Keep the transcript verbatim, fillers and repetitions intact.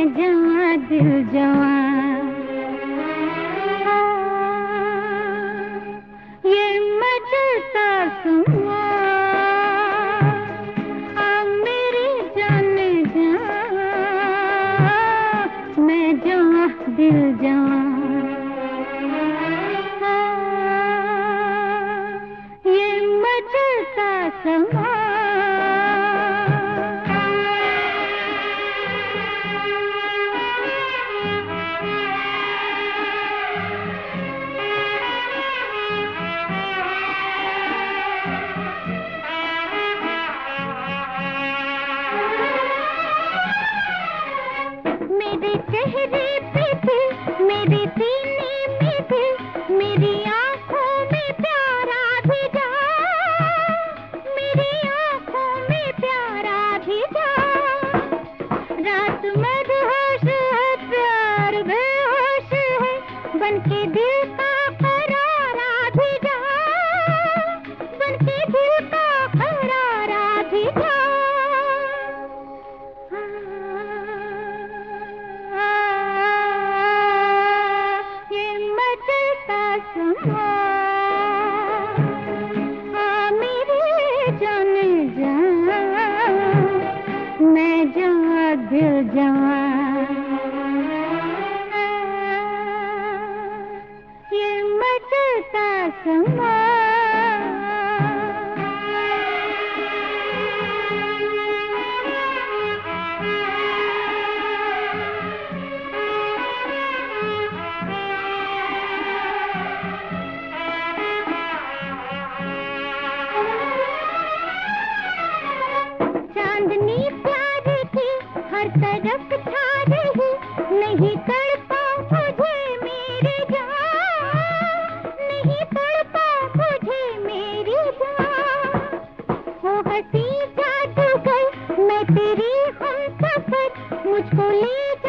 जवां दिल जवां, ये मचलता सुना मेरी जान जवां, मैं जवां दिल जवां, ये मचलता समा। मेरे चेहरे पे दिल, मेरे सीने में दिल, मेरी आँखों में प्यारा भी जा, मेरी आँखों में प्यारा भी जा। रात मदहोश है, प्यार बेहोश है, बनके दिल का करारा भी जा, बनके दिल का करारा भी जा। हाँ मेरी जान जवां, मैं जवां दिल जवां, ये मचलता समा। चांदनी प्यारी थी, हर तरफ छा रही, नहीं तड़पा मुझे मेरी जान, नहीं तड़पा मुझे मेरी जान। वो हंसी जादूगर, मैं तेरी हमसफर, मुझको ले जा।